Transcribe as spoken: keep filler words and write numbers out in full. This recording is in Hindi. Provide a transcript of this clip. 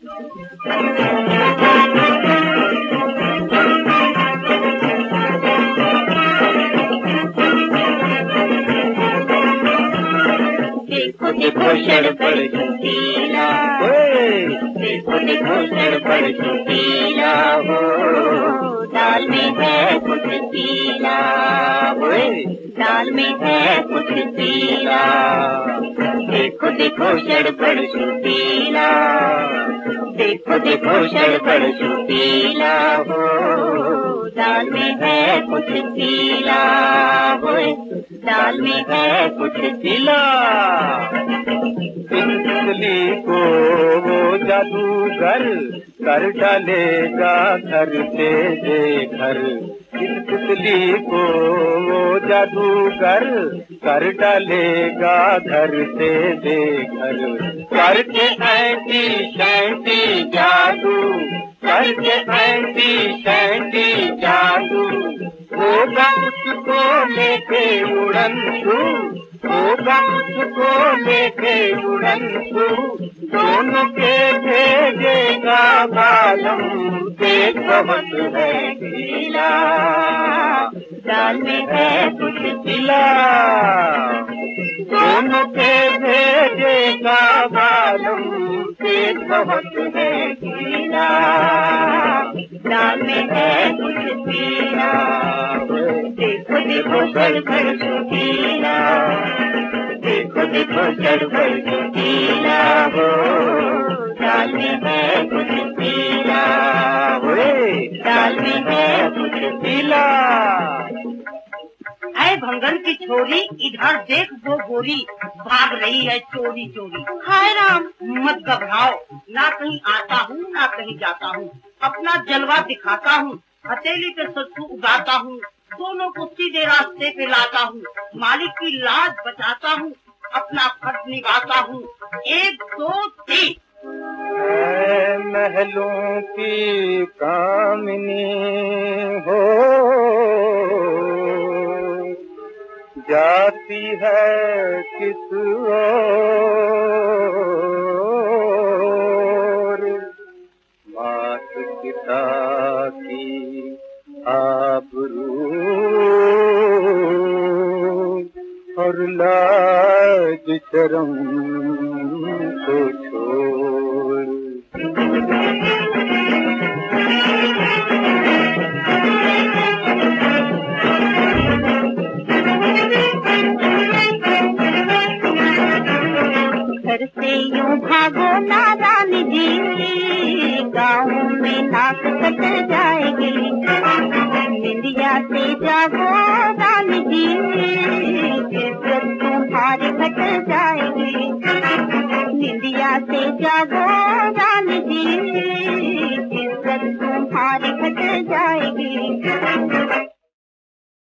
देखो देखो शड़बड़ चुकीला, देखो देखो शड़बड़ चुकीला हो, दाल में है कुछ पीला, दाल में है कुछ पीला। देखो देखो शड़बड़ चुकीला, देखो देखो शड़बड़ चुकीला हो, दाल में है कुछ पीला, दाल में है कुछ पीला। तितली को वो जादूगर कर डालेगा घर से बेघर, इस तितली को वो जादूगर कर डालेगा घर से बेघर। करके ऐसी शैंती जादू, करके ऐसी शैंती जादू, होगा उसको लेके उड़ंतु, होगा उसको लेके उड़ंतु, दोनों के भेजेगा बालम, पेट बहुत है गीला, दाल में है कुछ गीला, दोनों के भेजेगा बालम, पेट बहुत है गीला, दाल में है कुछ पीला। देखो देखो शड़बड़ चुकीला, देखो देखो शड़बड़ चुकीला हो, दाल में है कुछ पीला, दाल में है कुछ पीला। ऐ भंगन की छोरी इधर देख, वो गोरी भाग रही है चोरी चोरी। हाय राम, मत घबराओ, ना कहीं आता हूँ ना कहीं जाता हूँ, अपना जलवा दिखाता हूँ, हथेली पे सत्तू उगाता हूँ, दोनों को सीधे रास्ते पे लाता हूँ, मालिक की लाज बचाता हूँ, अपना फर्ज निभाता हूँ। एक दो तीन। महलों की कामिनी हो, जाती है किस ओर, मात पिता की आबरू और लाज शर्म को छोड़। घर से यूं भागो नादान जी, गाँव में नाक कट जाएगी, निंदिया से जागो दान जी, इज्जत तुम्हारी घट जाएगी।